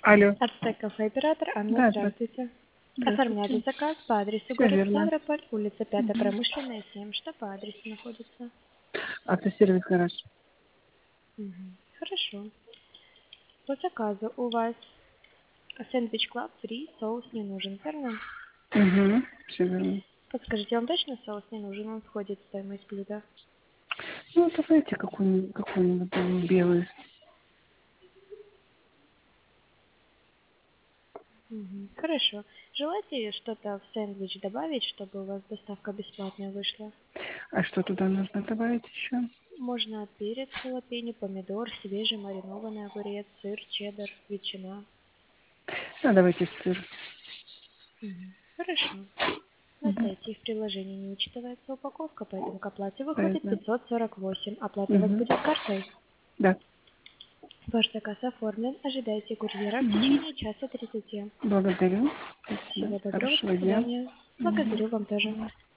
Алло. Ацтек кафе оператор Анна, Да, здравствуйте. Оформляли здравствуйте. заказ по адресу Все город верно. Ставрополь, улица 5 Мгм. Промышленная, 7. Что по адресу находится? Автосервис гараж. Хорошо. По заказу у вас сэндвич клаб фри, соус не нужен, верно? Угу. Все верно. Подскажите, вам точно соус не нужен? Он входит в стоимость блюда. Ну, давайте какой-нибудь там белый. Хорошо. Желаете что-то в сэндвич добавить, чтобы у вас доставка бесплатная вышла? А что туда нужно добавить еще? Можно перец, халапеньо, помидор, свежий маринованный огурец, сыр, чеддер, ветчина. Ну, давайте сыр. Хорошо. На Угу. сайте и в приложении не учитывается упаковка, поэтому к оплате выходит Понятно. 548. Оплата у вас Угу. будет картой. Да. Ваш заказ оформлен. Ожидайте курьера в Угу. течение часа 30. Благодарю. Спасибо. Всего доброго. До Хорошего дня. свидания. Угу. Благодарю вам тоже.